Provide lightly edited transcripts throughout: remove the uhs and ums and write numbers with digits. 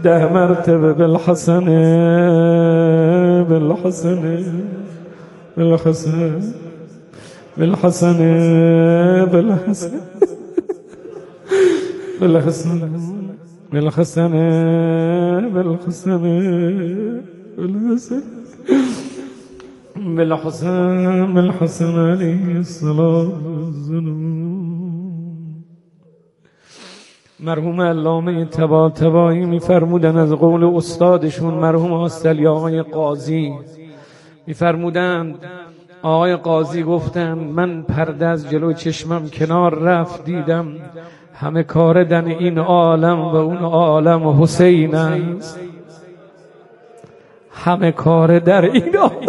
10 مرتبه بالحسن بالحسن بالحسن بالحسن بالحسن بالحسن بالحسن بالحسن بالحسن بالحسن بالحسن عليه الصلاة والسلام. مرحوم علامه طباطبایی میفرمودن از قول استادشون مرحوم آستلی آقای قاضی میفرمودند آقای قاضی گفتن من پرده از جلو چشمم کنار رفت دیدم همه کار در این عالم و اون عالم حسین است. همه کار در این عالم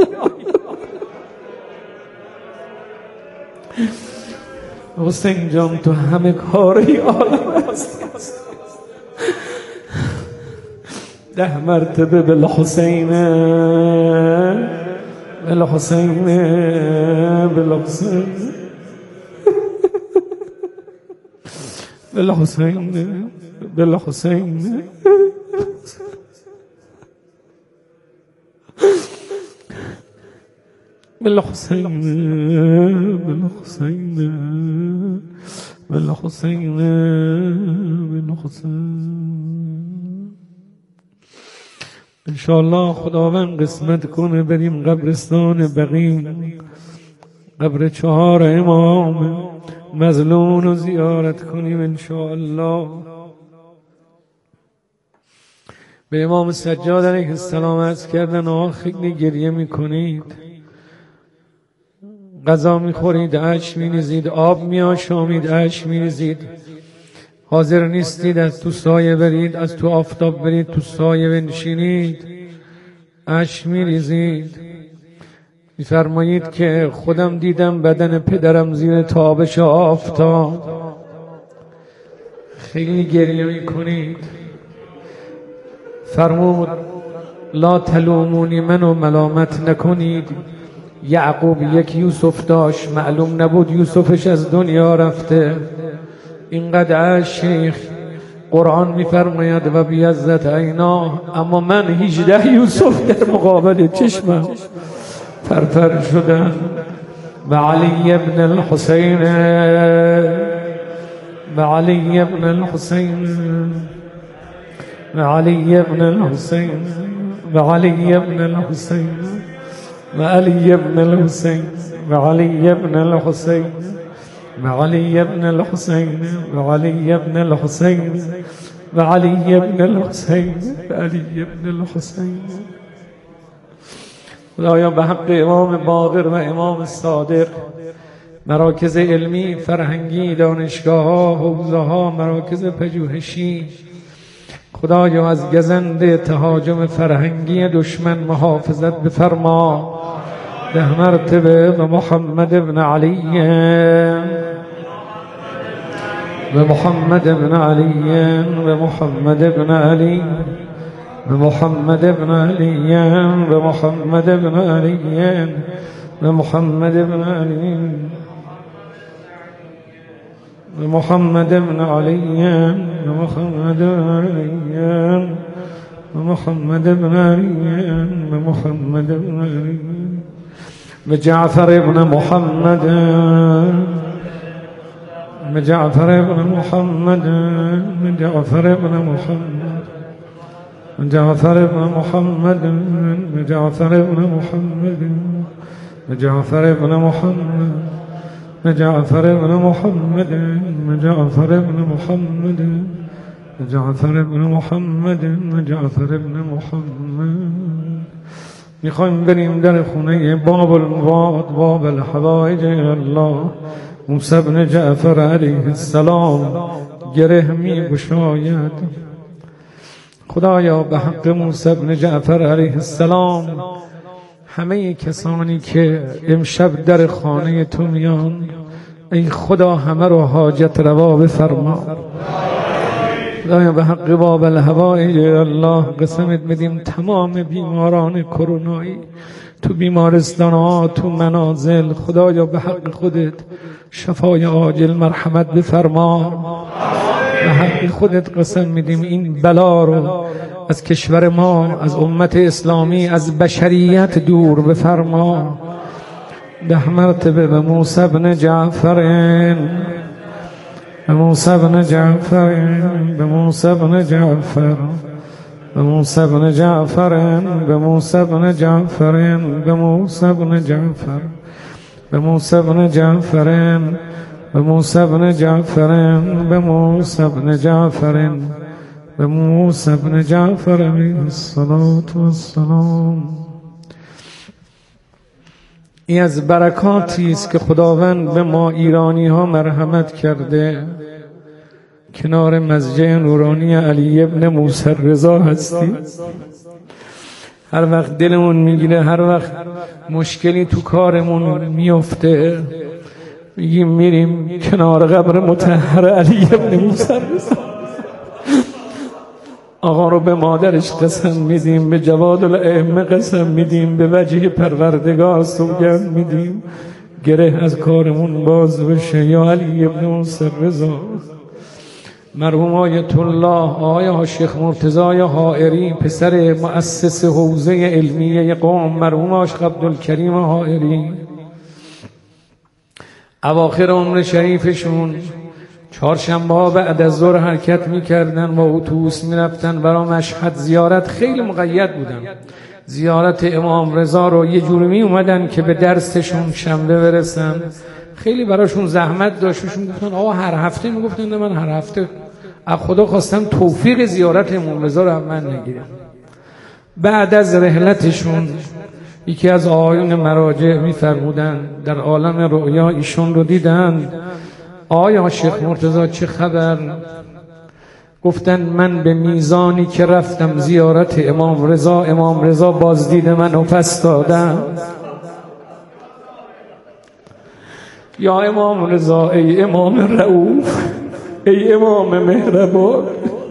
حسین جان تو همه کار این عالم هستی. 10 مرتبه بالحسین بالحسین بالحسین بالحسین بالحسین بالحسين بالحسين بالحسين بالحسين ان شاء الله خداوند قسمت کنه بریم قبرستان بقیع قبر 4 امام مظلوم رو زیارت کنیم ان شاء الله. به امام سجاد علیه السلام عرض کردن آقا خیلی گریه میکنید، غذا میخورید اشک میریزید، آب میآشامید اشک میریزید، حاضر نیستید از تو سایه برید، از تو آفتاب برید تو سایه بنشینید اشک میریزید. میفرمایید که خودم دیدم بدن پدرم زیر تابش آفتاب، خیلی گریه میکنید. فرمود لا تلومونی منو ملامت نکنید. یعقوب یک یوسف داشت، معلوم نبود یوسفش از دنیا رفته. اینقدر شیخ قرآن میفرماید و بیعزت عینا، اما من 18 یوسف در مقابل چشمم فرفر شدن. و علی ابن الحسین و علی ابن الحسین و علی ابن الحسین و علی ابن الحسین و علی ابن الحسین و علی ابن الحسین و علی ابن الحسین و علی ابن الحسین و علی ابن الحسین و علی ابن الحسین. خدایا به حق امام باقر و امام صادق مراکز علمی، فرهنگی، دانشگاه ها، حوزه ها، مراکز پژوهشی، خدایا از گزند تهاجم فرهنگی دشمن محافظت بفرما. 10 مرتبه به محمد ابن علی و محمد ابن علی و محمد ابن علی و محمد ابن علی و محمد ابن علی و محمد ابن علی و محمد ابن علی و محمد ابن علی و محمد ابن علی و محمد ابن علی و جعفر ابن محمد و جعفر ابن محمد و جعفر ابن محمد و جعفر ابن محمد و جعفر ابن محمد و جعفر ابن محمد و جعفر ابن محمد و جعفر ابن محمد و جعفر ابن محمد و جعفر ابن محمد. میخوایم بریم در خونه باب المواد باب الحوائج الله. موسی بن جعفر علیه السلام گره میگشاید. خدایا به حق موسی بن جعفر علیه السلام همه کسانی که امشب در خانه تو میان، ای خدا همه رو حاجت روا بفرما. خدایا به حق باب الحوائج الله قسمت بدیم تمام بیماران کرونایی تو بیمارستان ها، تو منازل، خدایا به حق خودت شفای عاجل مرحمت بفرما. به حق خودت قسم میدیم این بلا رو از کشور ما، از امت اسلامی، از بشریت دور بفرما. 10 مرتبه به موسی بن جعفر، به موسی بن جعفر، به موسی بن جعفر، به موسی بن جعفر، به موسی بن جعفر، به موسی بن جعفر، به موسی بن جعفر، به موسی بن جعفر، به موسی بن جعفر، به موسی بن جعفر علیه الصلاة والسلام. این از برکاتی است که خداوند به ما ایرانی ها مرحمت کرده. کنار مسجد نورانی علی ابن موسی رضا هستی. هر وقت دلمون میگیره، هر وقت مشکلی تو کارمون میفته، میگیم میریم کنار قبر مطهر علی ابن موسی رضا. آقا رو به مادرش قسم میدیم، به جواد الائمه قسم میدیم، به وجه پروردگار سوگند میدیم گره از کارمون باز بشه. یا علی ابن موسی رضا. مرحوم آیت الله آقای شیخ مرتضی حائری، پسر مؤسس حوزه علمیه قم، مرحوم آقای عبدالکریم حائری، اواخر عمر شریفشون چهارشنبه ها بعد از ظهر حرکت میکردن و اتوبوس میرفتن برای مشهد زیارت. خیلی مقید بودن زیارت امام رضا رو، یه جوری می اومدن که به درسشون شنبه برسن. خیلی براشون زحمت داشتشون. گفتن آقا هر هفته، میگفتن من هر هفته از خدا خواستم توفیق زیارت امام رضا رو من نگیرم. بعد از رحلتشون یکی از آقایون مراجع میفرمودن در عالم رؤیا ایشون رو دیدن. آیا شیخ مرتضی چه خبر؟ گفتن من به میزانی که رفتم زیارت امام رضا بازدید منو پس دادم. یا امام رضا، ای امام رؤوف، ای امام مهربان،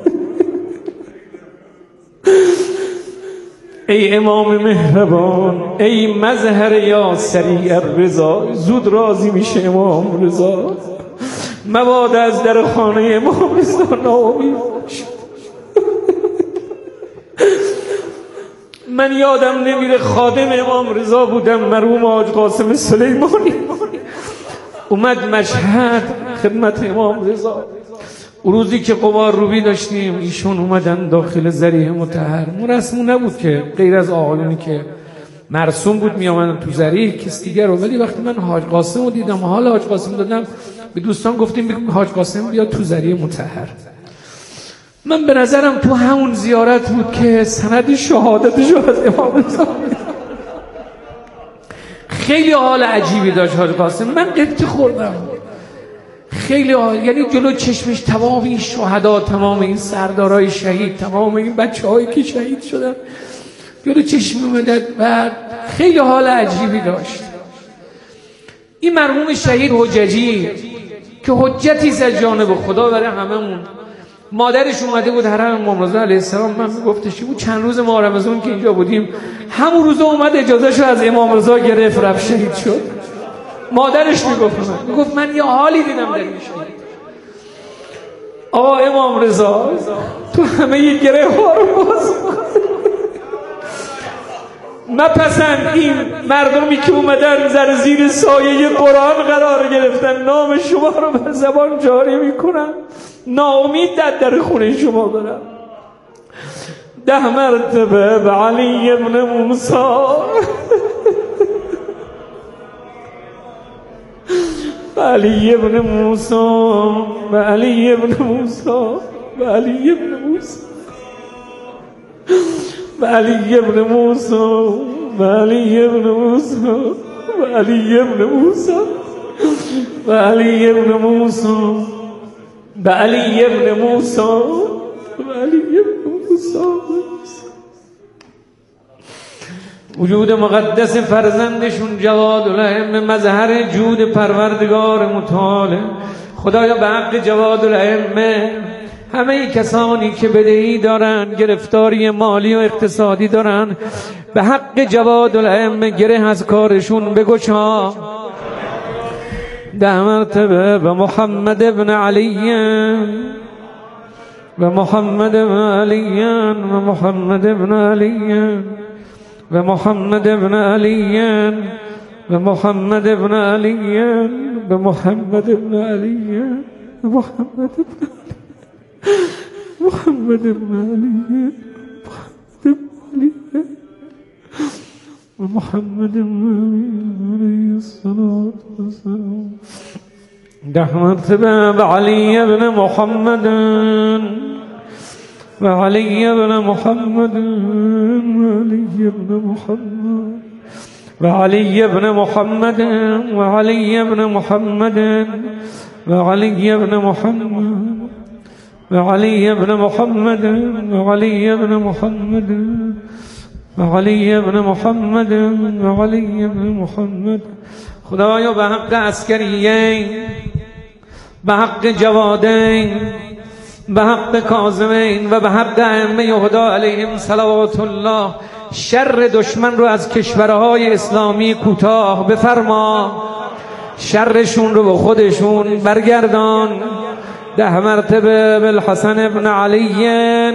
ای امام مهربان، ای مظهر یا سریع الرضا. زود راضی میشه امام رضا، مبادا از در خانه امام رضا ناامید شد. من یادم نمیره خادم امام رضا بودم، مرحوم حاج قاسم سلیمانی، اومد مشهد خدمت امام رضا. روزی که قمار روبی داشتیم ایشون اومدن داخل ذریح مطهر. مرسمون نبود که غیر از آقایونی که مرسوم بود می آمدن تو ذریح کس دیگر رو. ولی وقتی من حاج قاسم رو دیدم، حال حاج قاسم دادم به دوستان، گفتیم بگم حاج قاسم بیاد تو ذریح مطهر. من به نظرم تو همون زیارت بود که سند شهادتش از امام رضا. خیلی حال عجیبی داشت حاج قاسم. من قبطی خوردم خیلی یعنی جلو چشمش تمام این شهدا، تمام این سردارای شهید، تمام این بچه‌هایی که شهید شدن جلو چشم اومد و خیلی حال عجیبی داشت. این مرحوم شهید حججی که حجتی از جانب خدا برای هممون، مادرش اومده بود حرم امام رضا علیه السلام. من میگفتش بود چند روز ما رمضان که اینجا بودیم، همون روز اومد اجازهشو از امام رضا گرفت رفت شهید شد. مادرش میگفت من یه حالی دیدم در این شهید. آقا امام رضا تو همه ی گره ها رو باز مپسند این مردمی که اومدن در زیر سایه قرآن قرار گرفتن، نام شما رو بر زبان جاری میکنن، ناامید در خونه شما برن. 10 مرتبه به علی ابن موسی، علی ابن موسی، علی ابن موسی، علی ابن موسی، علی ابن موسی، علی ابن موسی، علی ابن موسی، علی ابن موسی، علی ابن موسی، علی ابن موسی. وجود مقدس فرزندشون جواد الائمه مظهر جود پروردگار متعال. خدایا به حق جواد الائمه همه کسانی که بدهی دارن، گرفتاری مالی و اقتصادی دارن، به حق جواد الائمه گره از کارشون بگشا. 10 مرتبه به محمد ابن علی، ومحمد بن علي ومحمد بن علي ومحمد بن علي ومحمد بن علي ومحمد بن علي ومحمد بن محمد بن علي ومحمد بن عليه الصلاة والسلام. 10 مرتبة بعلي بن محمد وعلي بن محمد وعلي بن محمد وعلي بن محمد وعلي بن محمد وعلي بن محمد وعلي بن محمد وعلي بن محمد وعلي بن محمد وعلي بن محمد. خدایا به حق عسکریین، به حق جوادین، به حق کاظمین و به حق ائمه هدا علیهم صلوات الله شر دشمن رو از کشورهای اسلامی کوتاه بفرما، شرشون رو به خودشون برگردان. 10 مرتبه بالحسن بن علی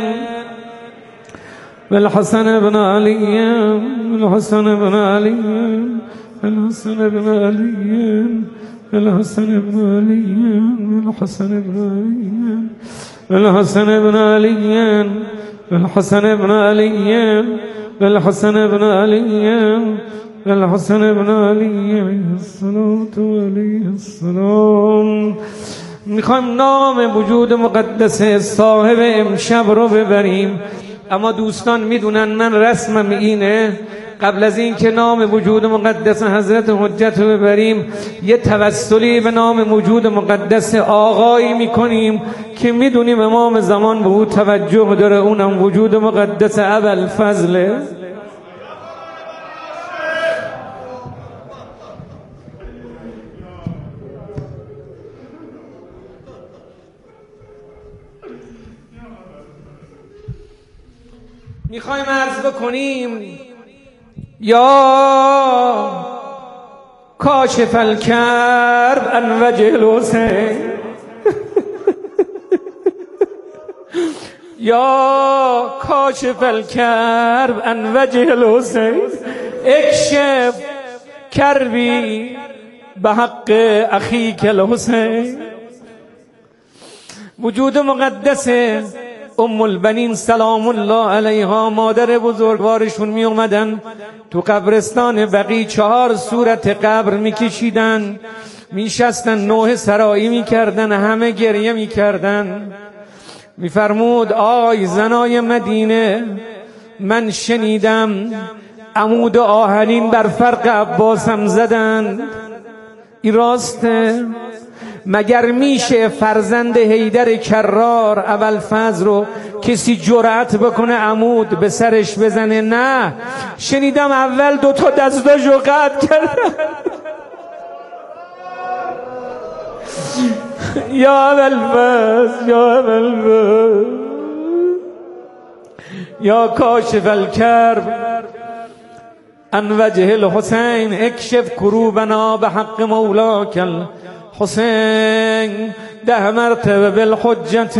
بالحسن بن علی بالحسن بن علی بالحسن بن علی بالحسن بن علی بالحسن بن علی بالحسن بن علی بالحسن بن علی بالحسن بن علی بالحسن بن علی علیه الصلاة و علیه السلام. میخوایم نام وجود مقدس صاحب امشب رو ببریم، اما دوستان میدونن من رسمم اینه قبل از این که نام وجود مقدس حضرت حجت رو ببریم یه توسلی به نام وجود مقدس آقایی میکنیم که میدونیم امام زمان به او توجه داره، اونم وجود مقدس ابوالفضل. میخوایم عرض بکنیم یا کاشف الکرب عن وجه الحسین یا کاشف الکرب عن وجه الحسین اکشف کربی به حق اخیک الحسین. وجود مقدس ام البنین سلام الله علیها مادر بزرگوارشون می اومدن تو قبرستان بقیع 4 صورت قبر می کشیدن، می شستن، نوح سرایی می کردن، همه گریه می کردن. می فرمود آی زنای مدینه من شنیدم عمود آهنین بر فرق عباسم زدن، این راسته؟ مگر میشه فرزند حیدر کرار ابوالفضل رو کسی جرأت بکنه عمود به سرش بزنه؟ نه، شنیدم اول 2 تا دستاشو قطع کردن. یا ابوالفضل یا ابوالفضل یا کاشف الکرب عن وجه الحسین اکشف کروبنا به حق مولاک حسین. 10 مرتبه بالحجت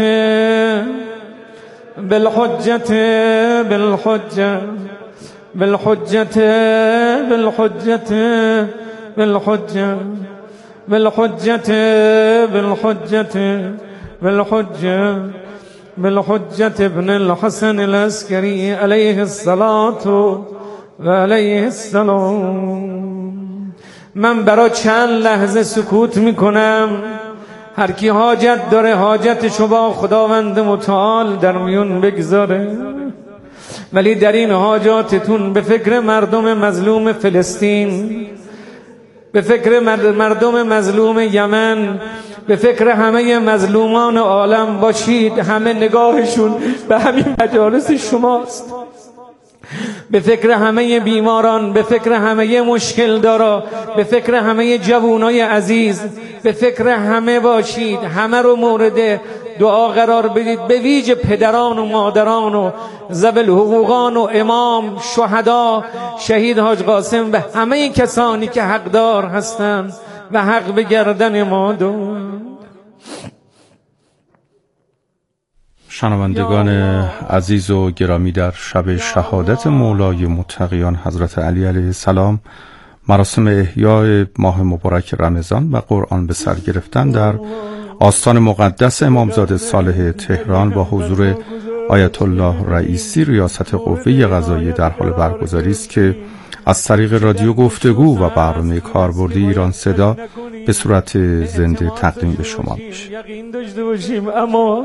بالحجت بالحجت بالحجت بالحجت بالحجت بالحجت بالحجت بالحجت بالحجت ابن الحسن العسکری علیه الصلاة و علیه السلام. من برای چند لحظه سکوت میکنم، هر کی حاجت داره حاجتشو با خداوند متعال در میون بگذاره، ولی در این حاجاتتون به فکر مردم مظلوم فلسطین، به فکر مردم مظلوم یمن، به فکر همه مظلومان عالم باشید. همه نگاهشون به همین مجالس شماست، به فکر همه بیماران، به فکر همه مشکل دارا، به فکر همه جوانای عزیز، به فکر همه باشید. همه رو مورد دعا قرار بدید، به ویژه پدران و مادران و ذوی الحقوقان و امام، شهدا، شهید حاج قاسم، به همه کسانی که حقدار هستند و حق به گردن ما دارند. شنوندگان عزیز و گرامی، در شب شهادت مولای متقیان حضرت علی علیه السلام مراسم احیای ماه مبارک رمضان و قرآن به سر گرفتن در آستان مقدس امامزاده صالح تهران با حضور آیت الله رئیسی ریاست قوه قضاییه در حال برگزاری است که از طریق رادیو گفتگو و برنامه کاربردی ایران صدا به صورت زنده تقدیم به شما میشه. یقین داشته باشیم اما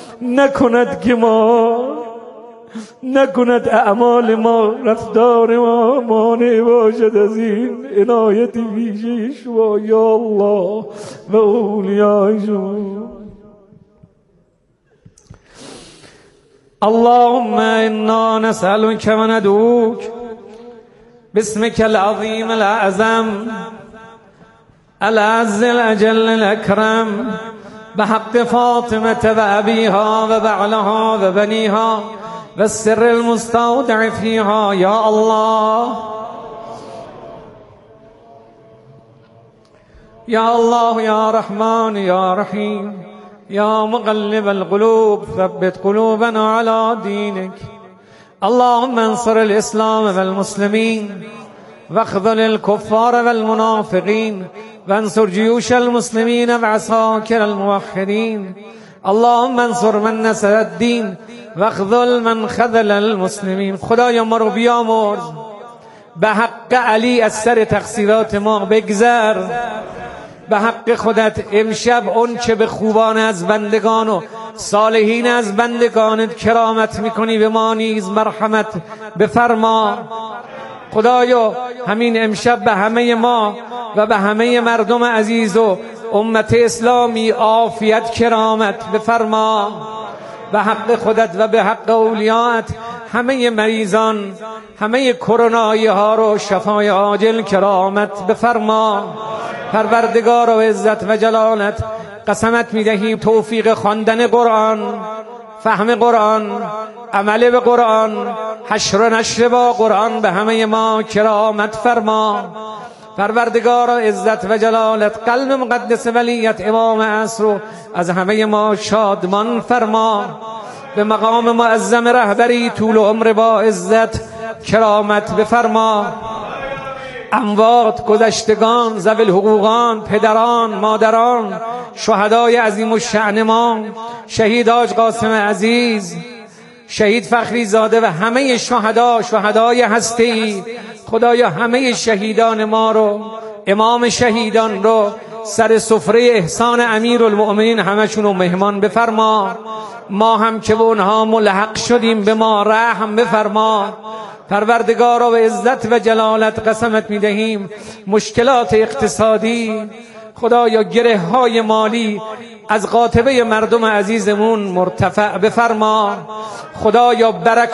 نکند اعمال ما، رفتار ما مانع باشد از این عنایت ویژه شما یا الله و اولیای شما. اللهم انا نسألك و ندعوك باسمك العظيم الأعظم الأعز الأجل الأكرم بحق فاطمة وأبيها وبعلها وبنيها والسر المستودع فيها يا الله يا الله يا رحمن يا رحيم يا مقلب القلوب ثبت قلوبنا على دينك. اللهم انصر الإسلام والمسلمين واخذل الكفار والمنافقين وانصر جيوش المسلمين وعساكر الموحدين. اللهم انصر من نصر الدين واخذل من خذل المسلمين. خدایا ما رو بیامرز، به حق علی از سر تقصیرات ما بگذر، به حق خودت امشب اون چه به خوبان از بندگان و صالحین از بندگانت کرامت میکنی به ما نیز مرحمت بفرما. خدایا همین امشب به همه ما و به همه مردم عزیز و امت اسلامی عافیت کرامت بفرما. به حق خودت و به حق اولیات همه مریضان، همه کرونایی ها رو شفای عاجل کرامت بفرما. پروردگار و عزت و جلالت قسمت میدهیم توفیق خواندن قرآن، فهم قرآن، عمل به قرآن، حشر و نشر با قرآن به همه ما کرامت فرما. پروردگار و عزت و جلالت قلب مقدس ولیت امام عصر رو از همه ما شادمان فرما. به مقام معظم رهبری طول و عمر با عزت کرامت بفرما. اموات، گذشتگان، ذوی الحقوقان، پدران، مادران، شهدای عظیم الشأن ما، شهید حاج قاسم عزیز، شهید فخری زاده و همه شهدای هستی، خدایا همه شهیدان ما رو، امام شهیدان رو سر سفره احسان امیرالمؤمنین همشون رو مهمان بفرما. ما هم که به اونها ملحق شدیم به ما رحم بفرما. پروردگارا و عزت و جلالت قسمت میدهیم مشکلات اقتصادی، خدایا گره های مالی از قاطبه مردم عزیزمون مرتفع بفرما. خدایا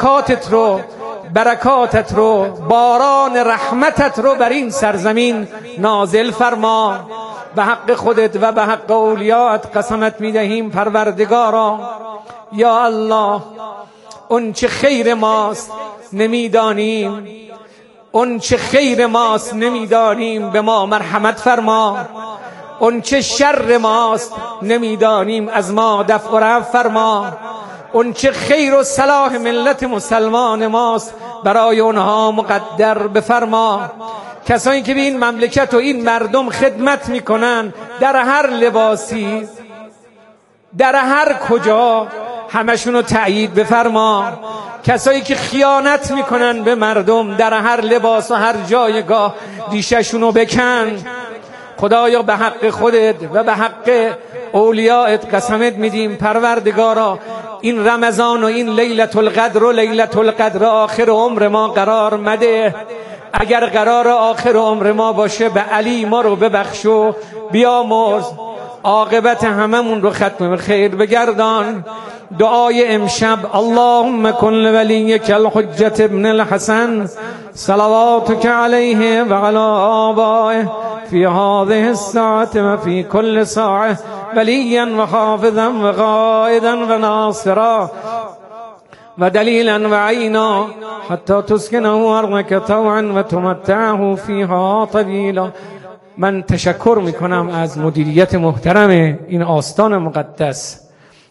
برکاتت رو باران رحمتت رو بر این سرزمین نازل فرما. به حق خودت و به حق اولیات قسمت میدهیم پروردگارا یا الله اون چه خیر ماست نمیدانیم، اون چه خیر ماست نمیدانیم به ما مرحمت فرما. اون چه شر ماست نمیدانیم از ما دفع و رفع فرما. اون چه خیر و صلاح ملت مسلمان ماست برای اونها مقدر بفرما. کسانی که به این مملکت و این مردم خدمت میکنن در هر لباسی، در هر کجا، همشونو تأیید بفرما. کسایی که خیانت میکنن به مردم در هر لباس و هر جایگاه ریششونو بکن. خدایا به حق خودت و به حق اولیائت قسمت میدیم پروردگارا این رمضان و این لیلة القدر آخر عمر ما قرار مده. اگر قرار آخر عمر ما باشه به علی ما رو ببخش و بیامرز، عاقبت هممون رو ختم خیر بگردان. دعای امشب اللهم کن لولیک الحجة ابن الحسن صلواتک علیه و علی آبائه فی هذه الساعة و فی کل ساعة ولیا و حافظا و قائدا و ناصرا و دلیلا و عینا حتی تسکنه ارضک طوعا و تمتعه فیها طویلا. من تشکر میکنم از مدیریت محترم این آستان مقدس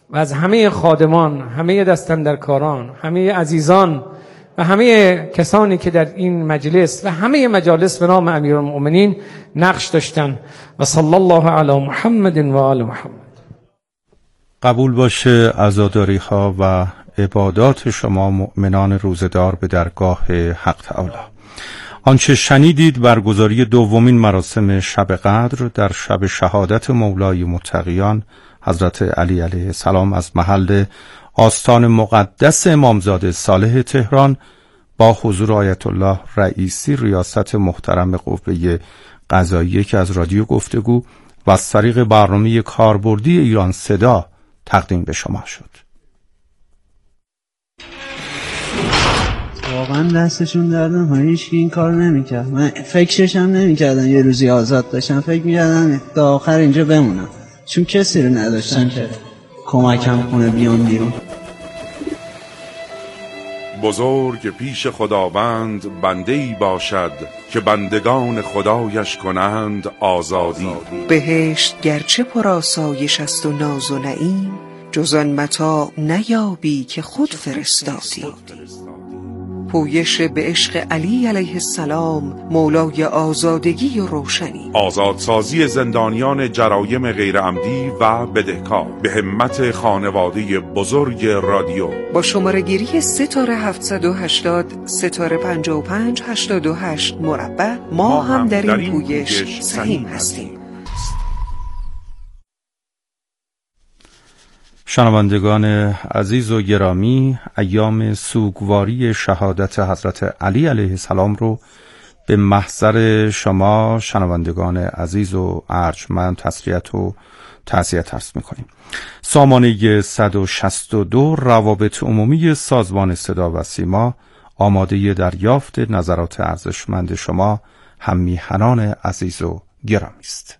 و از همه خادمان، همه دستاندرکاران، همه عزیزان و همه کسانی که در این مجلس و همه مجالس به نام امیرالمؤمنین نقش داشتن. و صلی الله علی محمد و آل محمد. قبول باشه عزاداری ها و عبادات شما مؤمنان روزدار به درگاه حق تعالی. آنچه شنیدید برگزاری دومین مراسم شب قدر در شب شهادت مولای متقیان حضرت علی علیه السلام از محل آستان مقدس امامزاده صالح تهران با حضور آیت الله رئیسی ریاست محترم قوه قضاییه که از رادیو گفتگو و از طریق برنامه کاربردی ایران صدا تقدیم به شما شد. واقعا دستشون دردن ها، هیچ این کار نمیکرد. من فکرش هم نمیکردم یه روزی آزاد داشتم، فکر میکردم تا آخر اینجا بمونم، چون کسی رو نداشتن که کمکم کنه بیام بیرون. بزرگ پیش خداوند بنده‌ای باشد که بندگان خدایش کنند آزادی. بهشت گرچه پر آسایش است و ناز و نعیم، جز آن متاع نیابی که خود فرستادی. پویش به عشق علی علیه السلام مولای آزادگی و روشنی. آزادسازی زندانیان جرایم غیرعمدی و بدهکار به همت خانواده بزرگ رادیو. با شماره گیری 3780 55 88 مربع ما هم در این پویش سهیم هستیم. شنوندگان عزیز و گرامی، ایام سوگواری شهادت حضرت علی علیه السلام رو به محضر شما شنوندگان عزیز و ارجمند تسلیت و تعزیت عرض می‌کنیم. سامانه 162 روابط عمومی سازمان صدا و سیما آماده دریافت نظرات ارزشمند شما هم میهنان عزیز و گرامی است.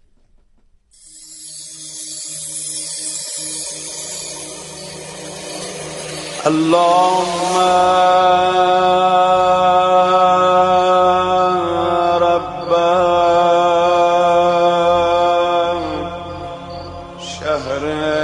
اللهم رب شهر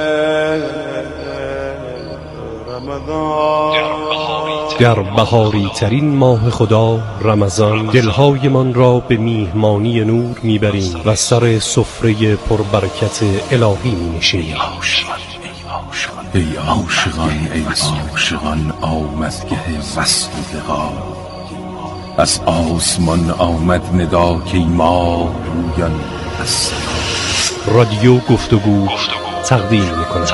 رمضان. در بهاری ترین ماه خدا رمضان دلهای من را به میهمانی نور میبریم و سر سفره پربرکت الهی مینشینیم. ای عاشقان ای عاشقان آمدگه وصل و لقا، از آسمان آمد ندا که ما رویان از رادیو گفتگو تقدیم می‌کند.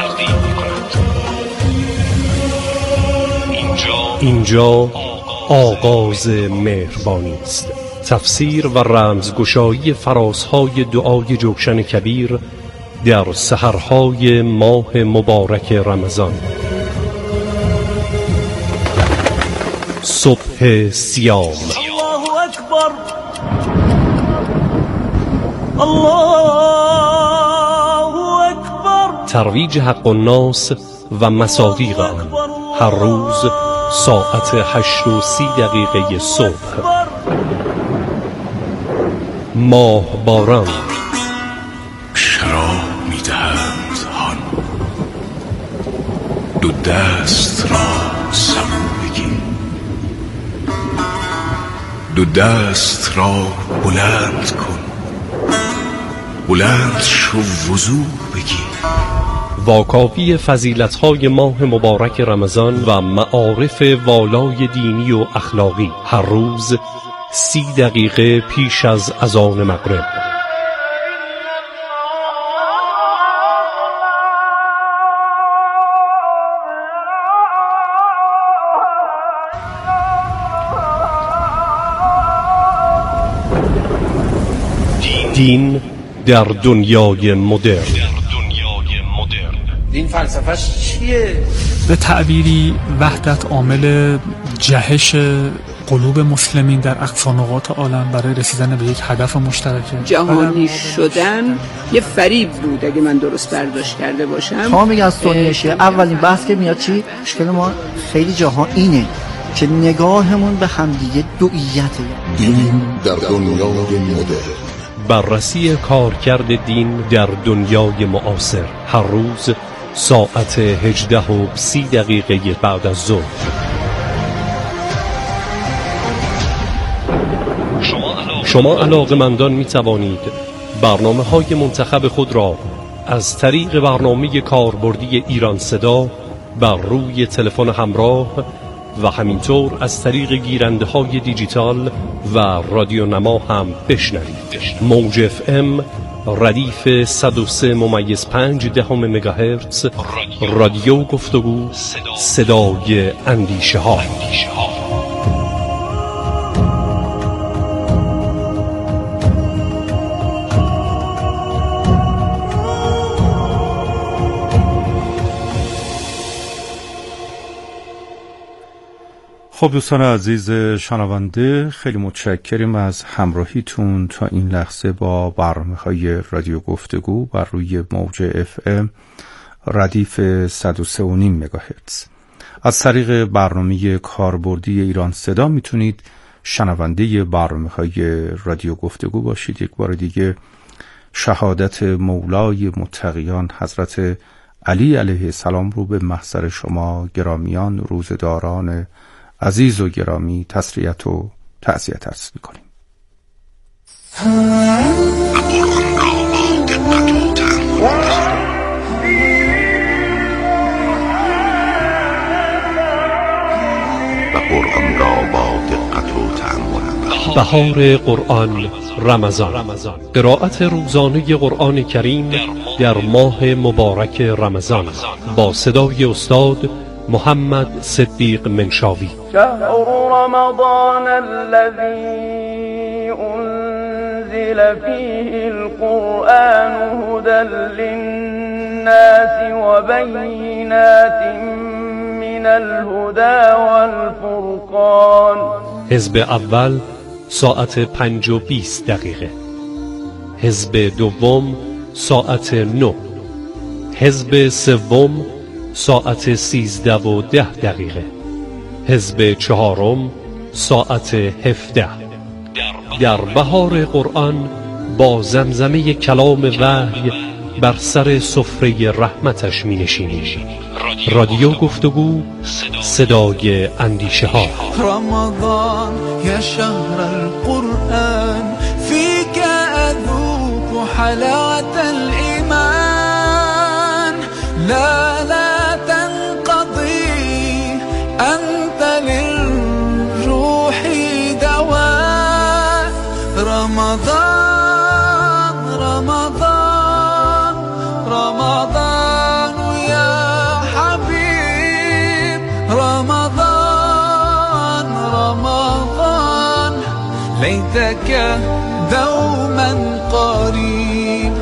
اینجا آغاز مهربانی است. تفسیر و رمزگشایی فرازهای دعای جوشن کبیر در سحرهای ماه مبارک رمضان. صبح صیام. الله اکبر الله اکبر. ترویج حق الناس و مصادیق آن هر روز ساعت 8:30 صبح. ماه باران. شراب می‌دهند هان، دو دست را سبو بگیر، دو دست را بلند کن، بلند شو وضو بگیر. واکاوی فضیلت‌های ماه مبارک رمضان و معارف والای دینی و اخلاقی هر روز 30 دقیقه پیش از اذان مغرب. دین در دنیای مدرن. دین فلسفه‌اش چیه؟ به تعبیری وحدت عامل جهش قلوب مسلمین در اقصا نقاط عالم برای رسیدن به یک هدف مشترکه. جهانی شدن یه فریب بود اگه من درست برداشت کرده باشم. شما میگن از سنیشه اولین بحث که میاد چی؟ مشکل ما خیلی جاها اینه که نگاهمون به همدیگه دوئیته. دین در دنیای مدرن. بررسی کارکرد دین در دنیای معاصر هر روز ساعت 18:30 بعد از ظهر. شما علاقه‌مندان می توانید برنامه‌های منتخب خود را از طریق برنامه کاربردی ایران صدا بر روی تلفن همراه و همینطور از طریق گیرنده‌های دیجیتال و رادیو نما هم بشنوید. موج FM ردیف 103.5 مگاهرتز، رادیو گفتگو، صدای اندیشه ها. خب دوستان عزیز شنونده، خیلی متشکریم از همراهیتون تا این لحظه با برنامه‌های رادیو گفتگو بر روی موج FM ردیف 103.5 مگاهرتز. از طریق برنامه کاربردی ایران صدا میتونید شنونده برنامه‌های رادیو گفتگو باشید. یک بار دیگه شهادت مولای متقیان حضرت علی علیه السلام رو به محضر شما گرامیان روزداران عزیز و گرامی تسلیت و تعزیت عرض می‌کنیم. بهار قرآن رمضان، قرائت روزانه قرآن کریم در ماه مبارک رمضان با صدای استاد محمد صدیق منشاوی. شهر رمضان الذي انزل فيه القرآن هدى للناس وبينات من الهدى والفرقان. حزب اول ساعت 5:20، حزب دوم ساعت 9، حزب سوم ساعت 13:10، حزب چهارم ساعت 17. در بهار قرآن با زمزمه کلام وحی بر سر سفره رحمتش می نشینیم. رادیو گفتگو، صدای اندیشه ها. رمضان یا شهر القرآن فیک اذوق حلاوة الایمان لا رمضان رمضان رمضان يا حبيب رمضان رمضان ليتك دوما قريب.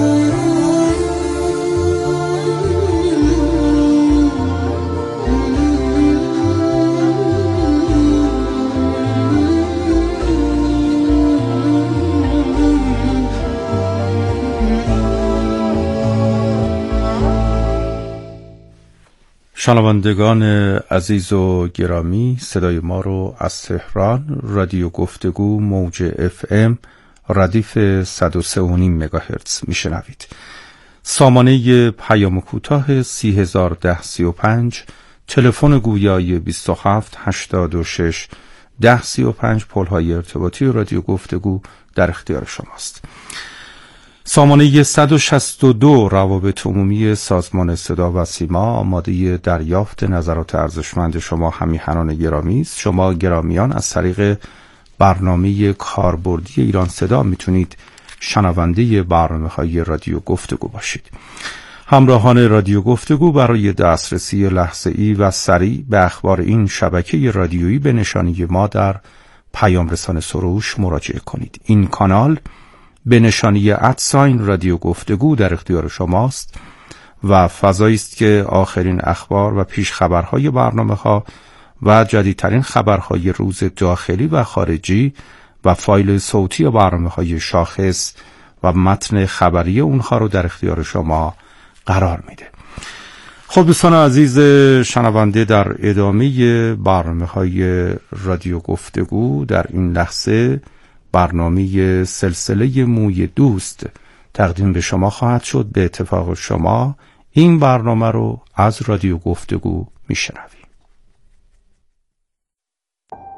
شنوندگان عزیز و گرامی، صدای ما رو از تهران رادیو گفتگو موج FM ردیف 103.5 مگاهرتز میشنوید. سامانه پیام کوتاه 301035، تلفن گویای 27 86 1035، پل‌های ارتباطی رادیو گفتگو در اختیار شماست. سامانه 162 روابط عمومی سازمان صدا و سیما آماده دریافت نظرات ارزشمند شما همیهنان گرامی است. شما گرامیان از طریق برنامه کاربردی ایران صدا میتونید شنونده برنامه‌های رادیو گفتگو باشید. همراهان رادیو گفتگو برای دسترسی لحظه‌ای و سریع به اخبار این شبکه رادیویی به نشانی ما در پیام رسان سروش مراجعه کنید. این کانال به نشانی رادیو گفتگو در اختیار شماست و فضایی است که آخرین اخبار و پیش خبرهای برنامه‌ها و جدیدترین خبرهای روز داخلی و خارجی و فایل صوتی برنامه‌های شاخص و متن خبری اونها رو در اختیار شما قرار میده. خب دوستان عزیز شنونده، در ادامه برنامه‌های رادیو گفتگو در این لحظه برنامه سلسله موی دوست تقدیم به شما خواهد شد. به اتفاق شما این برنامه رو از رادیو گفتگو میشنوید.